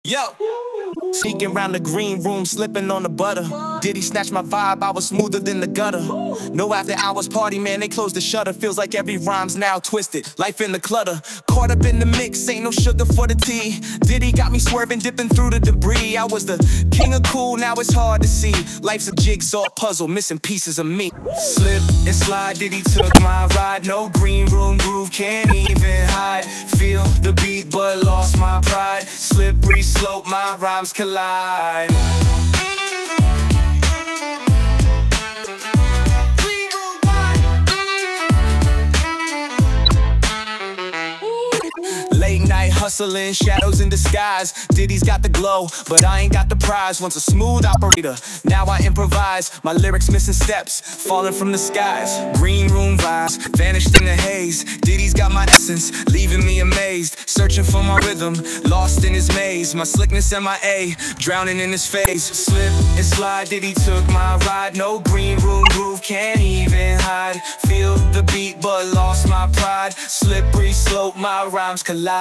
Yo, sneaking round the green room, slipping on the butter. Did he snatch my vibe? I was smoother than the gutter. No after hours party, man, they closed the shutter. Feels like every rhyme's now twisted, life in the clutter. Caught up in the mix, ain't no sugar for the tea. Diddy got me swerving, dipping through the debris. I was the king of cool, now it's hard to see. Life's a jigsaw puzzle, missing pieces of me. Slip and slide, Diddy took my ride. No green room groove, can't even hide. Feel the beat, but lost my pride. Slippery slope, my rhymes collide. Late night hustling, shadows in disguise. Diddy's got the glow, but I ain't got the prize. Once a smooth operator, now I improvise. My lyrics missing steps, falling from the skies. Green room vibes, vanished in the haze. Diddy's got my essence, leaving me amazed. Searching for my rhythm, lost in his maze. My slickness MIA, drowning in his face. Slip and slide, Diddy took my ride. No green room groove, can't even hide. Feel the beat, but lost my pride. Slippery slope, my rhymes collide.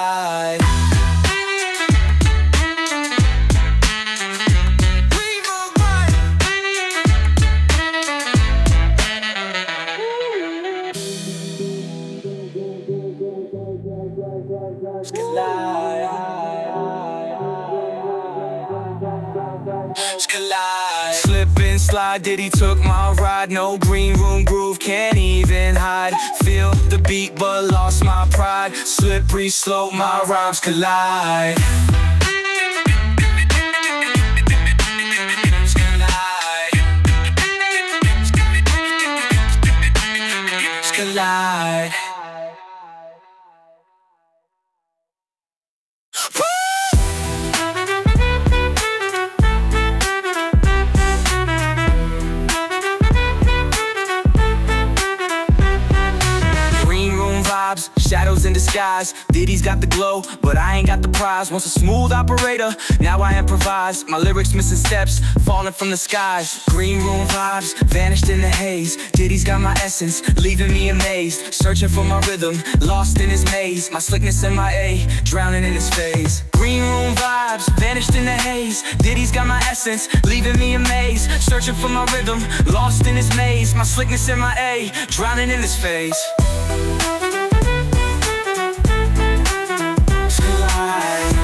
Slip and slide, Diddy took my ride. No green room groove, can't even hide. Feel the beat, but lost my pride. Slippery slope, my rhymes collide. Collide. Shadows in disguise, Diddy's got the glow, but I ain't got the prize. Once a smooth operator, now I improvise. My lyrics missing steps, falling from the skies. Green room vibes, vanished in the haze. Diddy's got my essence, leaving me amazed. Searching for my rhythm, lost in his maze. My slickness MIA, drowning in his phase. Green room vibes, vanished in the haze. Diddy's got my essence, leaving me amazed. Searching for my rhythm, lost in his maze. My slickness MIA, drowning in his phase. Slide.